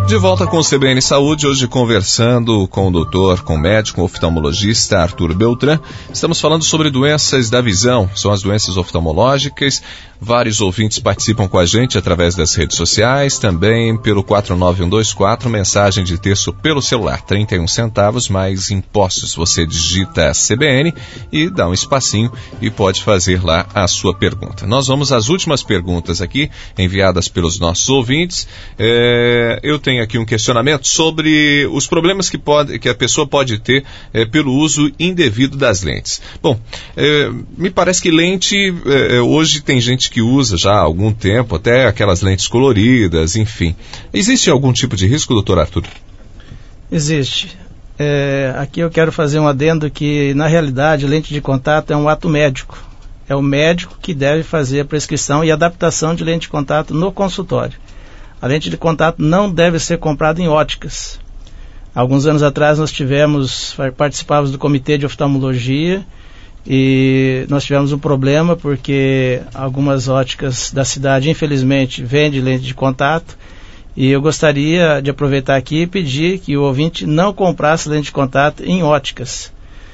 De volta com o CBN Saúde, hoje conversando com o médico oftalmologista Arthur Beltrán. Estamos falando sobre doenças da visão, são as doenças oftalmológicas. Vários ouvintes participam com a gente através das redes sociais, também pelo 49124, mensagem de texto pelo celular, 31 centavos mais impostos. Você digita CBN e dá um espacinho e pode fazer lá a sua pergunta. Nós vamos às últimas perguntas aqui, enviadas pelos nossos ouvintes. Eu tenho aqui um questionamento sobre os problemas que a pessoa pode ter pelo uso indevido das lentes. Bom, me parece que lente, hoje tem gente que usa já há algum tempo, até aquelas lentes coloridas, enfim. Existe algum tipo de risco, doutor Arthur? Existe. Aqui eu quero fazer um adendo que, na realidade, lente de contato é um ato médico. É o médico que deve fazer a prescrição e adaptação de lente de contato no consultório. A lente de contato não deve ser comprada em óticas. Alguns anos atrás nós participávamos do comitê de oftalmologia e nós tivemos um problema porque algumas óticas da cidade, infelizmente, vendem lente de contato, e eu gostaria de aproveitar aqui e pedir que o ouvinte não comprasse lente de contato em óticas.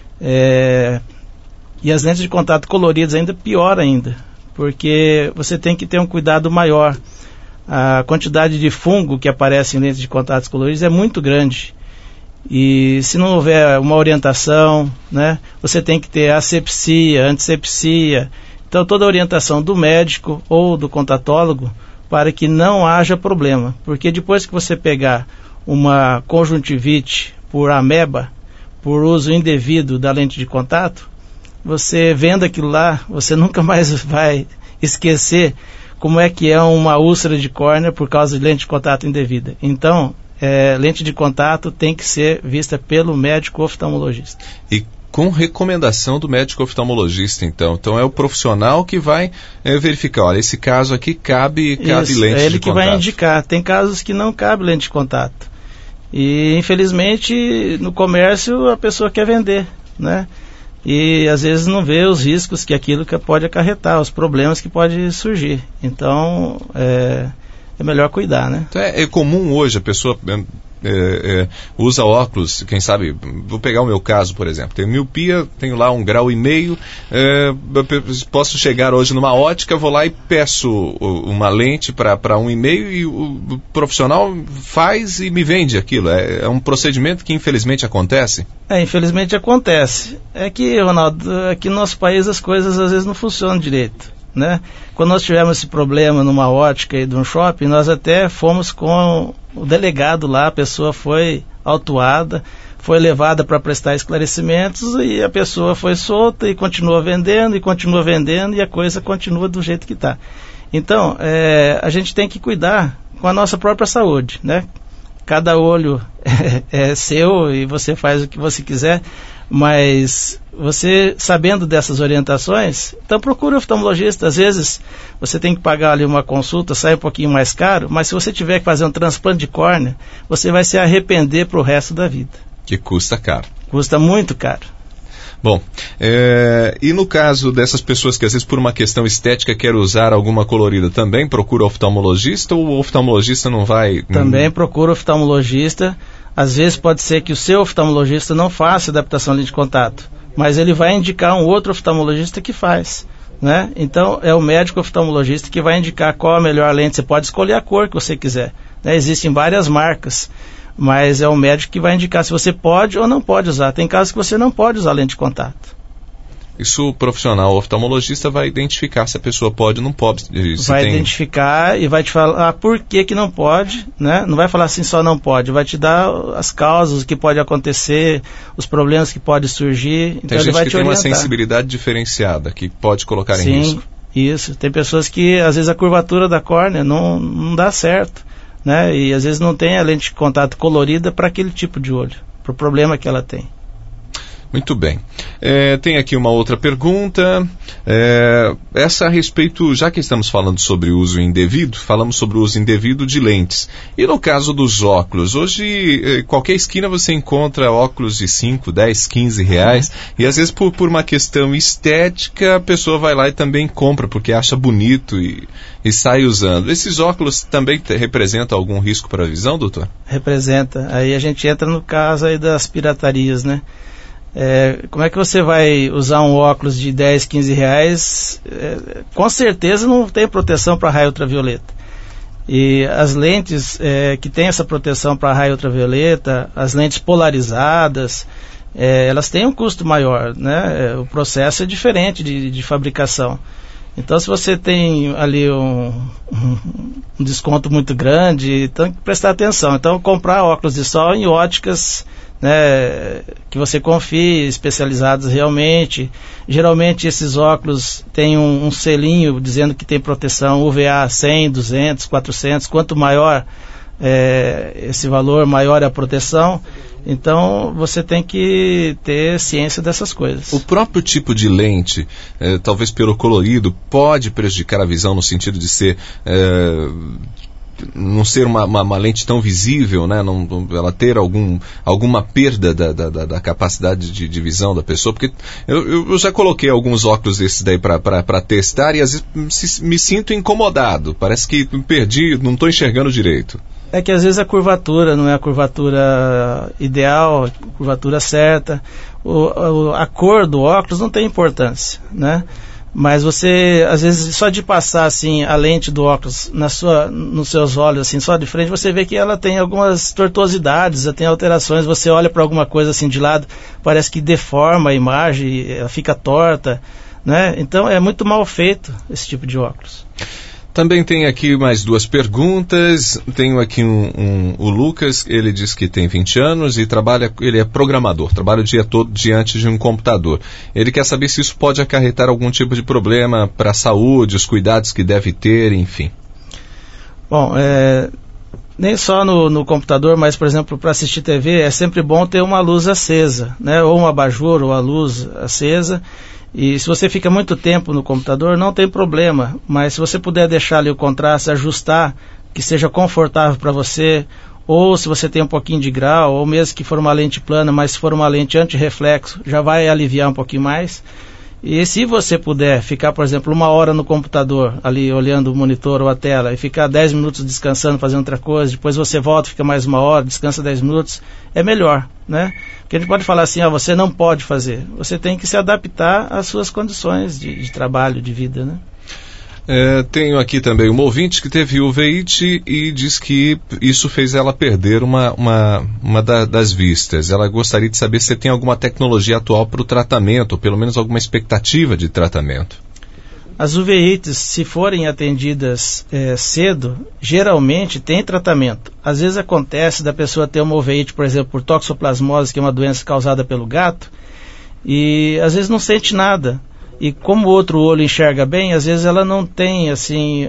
E as lentes de contato coloridas ainda pior ainda, porque você tem que ter um cuidado maior. A quantidade de fungo que aparece em lentes de contato coloridas é muito grande. E se não houver uma orientação, né, você tem que ter asepsia, antisepsia. Então toda a orientação do médico ou do contatólogo para que não haja problema. Porque depois que você pegar uma conjuntivite por ameba, por uso indevido da lente de contato, você vendo aquilo lá, você nunca mais vai esquecer como é que é uma úlcera de córnea por causa de lente de contato indevida. Então, lente de contato tem que ser vista pelo médico oftalmologista. E com recomendação do médico oftalmologista, então. Então é o profissional que vai verificar, olha, esse caso aqui cabe lente de contato. É ele que vai indicar. Tem casos que não cabe lente de contato. E, infelizmente, no comércio a pessoa quer vender, né? E às vezes não vê os riscos que aquilo que pode acarretar, os problemas que pode surgir. Então, é melhor cuidar, né? Então é comum hoje a pessoa usa óculos, quem sabe, vou pegar o meu caso, por exemplo, tenho miopia, tenho lá 1,5 graus, posso chegar hoje numa ótica, vou lá e peço uma lente para 1,5 e o profissional faz e me vende aquilo. É um procedimento que infelizmente acontece? Infelizmente acontece. É que, Ronaldo, aqui no nosso país as coisas às vezes não funcionam direito, né? Quando nós tivemos esse problema numa ótica e de um shopping, nós até fomos com o delegado lá, a pessoa foi autuada, foi levada para prestar esclarecimentos e a pessoa foi solta e continua vendendo e a coisa continua do jeito que está. Então, a gente tem que cuidar com a nossa própria saúde, né? Cada olho é seu e você faz o que você quiser, mas você, sabendo dessas orientações, então procura um oftalmologista. Às vezes você tem que pagar ali uma consulta, sai um pouquinho mais caro, mas se você tiver que fazer um transplante de córnea, você vai se arrepender para o resto da vida. Que custa caro. Custa muito caro. Bom, e no caso dessas pessoas que às vezes por uma questão estética querem usar alguma colorida, também procura oftalmologista ou o oftalmologista não vai? Também procura oftalmologista. Às vezes pode ser que o seu oftalmologista não faça adaptação de lente de contato, mas ele vai indicar um outro oftalmologista que faz, né? Então é o médico oftalmologista que vai indicar qual a melhor lente. Você pode escolher a cor que você quiser, né? Existem várias marcas, mas é o médico que vai indicar se você pode ou não pode usar. Tem casos que você não pode usar lente de contato. Isso o profissional oftalmologista vai identificar se a pessoa pode ou não pode. Vai identificar e vai te falar por que não pode, né? Não vai falar assim só não pode, vai te dar as causas, o que pode acontecer, os problemas que podem surgir. Então tem gente ele vai que te tem orientar. uma sensibilidade diferenciada, que pode colocar em risco. Sim, isso. Tem pessoas que às vezes a curvatura da córnea não dá certo, né? E às vezes não tem a lente de contato colorida para aquele tipo de olho, para o problema que ela tem. Muito bem. Tem aqui uma outra pergunta, essa a respeito, já que estamos falando sobre uso indevido, falamos sobre o uso indevido de lentes. E no caso dos óculos, hoje qualquer esquina você encontra óculos de 5, 10, 15 reais, e às vezes por uma questão estética a pessoa vai lá e também compra, porque acha bonito e sai usando. Esses óculos também representam algum risco para a visão, doutor? Representa. Aí a gente entra no caso aí das piratarias, né? Como é que você vai usar um óculos de 10, 15 reais? Com certeza não tem proteção para raio ultravioleta. E as lentes que têm essa proteção para raio ultravioleta, as lentes polarizadas, elas têm um custo maior, né? O processo é diferente de fabricação. Então, se você tem ali um desconto muito grande, tem que prestar atenção. Então, comprar óculos de sol em óticas, né, que você confie, especializadas realmente. Geralmente, esses óculos têm um selinho dizendo que tem proteção UVA 100, 200, 400. Quanto maior esse valor, maior é a proteção. Então, você tem que ter ciência dessas coisas. O próprio tipo de lente, talvez pelo colorido, pode prejudicar a visão no sentido de ser... não ser uma lente tão visível, né? Ela ter alguma perda da capacidade de visão da pessoa, porque eu já coloquei alguns óculos desses daí para testar e às vezes me sinto incomodado, parece que perdi, não estou enxergando direito. É que às vezes a curvatura não é a curvatura ideal, a curvatura certa. A cor do óculos não tem importância, né? Mas você, às vezes, só de passar assim a lente do óculos nos seus olhos, assim, só de frente, você vê que ela tem algumas tortuosidades, tem alterações. Você olha para alguma coisa assim de lado, parece que deforma a imagem, ela fica torta, né? Então é muito mal feito esse tipo de óculos. Também tem aqui mais duas perguntas. Tenho aqui o Lucas, ele diz que tem 20 anos e ele é programador, trabalha o dia todo diante de um computador. Ele quer saber se isso pode acarretar algum tipo de problema para a saúde, os cuidados que deve ter, enfim. Bom, nem só no computador, mas, por exemplo, para assistir TV, é sempre bom ter uma luz acesa, né? Ou um abajur, ou a luz acesa. E se você fica muito tempo no computador, não tem problema, mas se você puder deixar ali o contraste, ajustar, que seja confortável para você, ou se você tem um pouquinho de grau, ou mesmo que for uma lente plana, mas se for uma lente anti-reflexo, já vai aliviar um pouquinho mais. E se você puder ficar, por exemplo, 1 hora no computador, ali olhando o monitor ou a tela, e ficar 10 minutos descansando, fazendo outra coisa, depois você volta, fica mais 1 hora, descansa 10 minutos, é melhor, né? Porque a gente pode falar assim, você não pode fazer. Você tem que se adaptar às suas condições de trabalho, de vida, né? Tenho aqui também uma ouvinte que teve uveit e diz que isso fez ela perder uma das vistas. Ela gostaria de saber se tem alguma tecnologia atual para o tratamento, ou pelo menos alguma expectativa de tratamento. As uveites, se forem atendidas cedo, geralmente tem tratamento. Às vezes acontece da pessoa ter uma uveite, por exemplo, por toxoplasmose, que é uma doença causada pelo gato, e às vezes não sente nada. E como o outro olho enxerga bem, às vezes ela não tem assim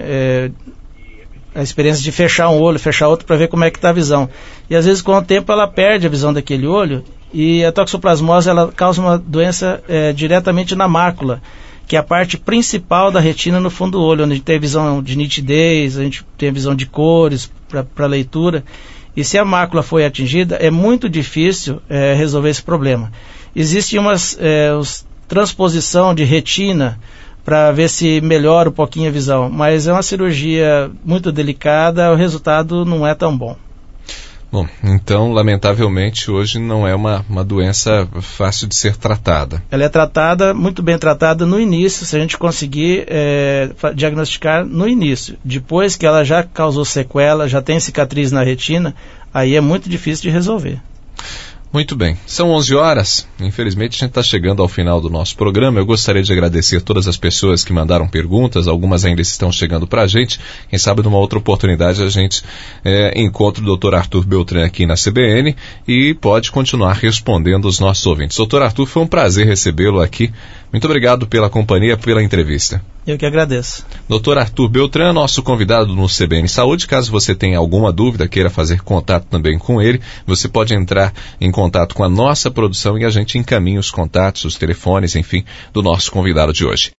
a experiência de fechar um olho, fechar outro para ver como é que está a visão. E às vezes com o tempo ela perde a visão daquele olho, e a toxoplasmose ela causa uma doença diretamente na mácula, que é a parte principal da retina no fundo do olho, onde a gente tem a visão de nitidez, a gente tem a visão de cores para leitura. E se a mácula foi atingida, é muito difícil resolver esse problema. Existem transposição de retina para ver se melhora um pouquinho a visão, mas é uma cirurgia muito delicada, o resultado não é tão bom. Bom, então, lamentavelmente, hoje não é uma doença fácil de ser tratada. Ela é tratada, muito bem tratada no início, se a gente conseguir diagnosticar no início. Depois que ela já causou sequela, já tem cicatriz na retina, aí é muito difícil de resolver. Muito bem, são 11 horas, infelizmente a gente está chegando ao final do nosso programa. Eu gostaria de agradecer todas as pessoas que mandaram perguntas, algumas ainda estão chegando para a gente. Quem sabe numa outra oportunidade a gente encontra o Dr. Arthur Beltrán aqui na CBN e pode continuar respondendo os nossos ouvintes. Dr. Arthur, foi um prazer recebê-lo aqui. Muito obrigado pela companhia, pela entrevista. Eu que agradeço. Dr. Arthur Beltrán, nosso convidado no CBN Saúde. Caso você tenha alguma dúvida, queira fazer contato também com ele, você pode entrar em contato com a nossa produção e a gente encaminha os contatos, os telefones, enfim, do nosso convidado de hoje.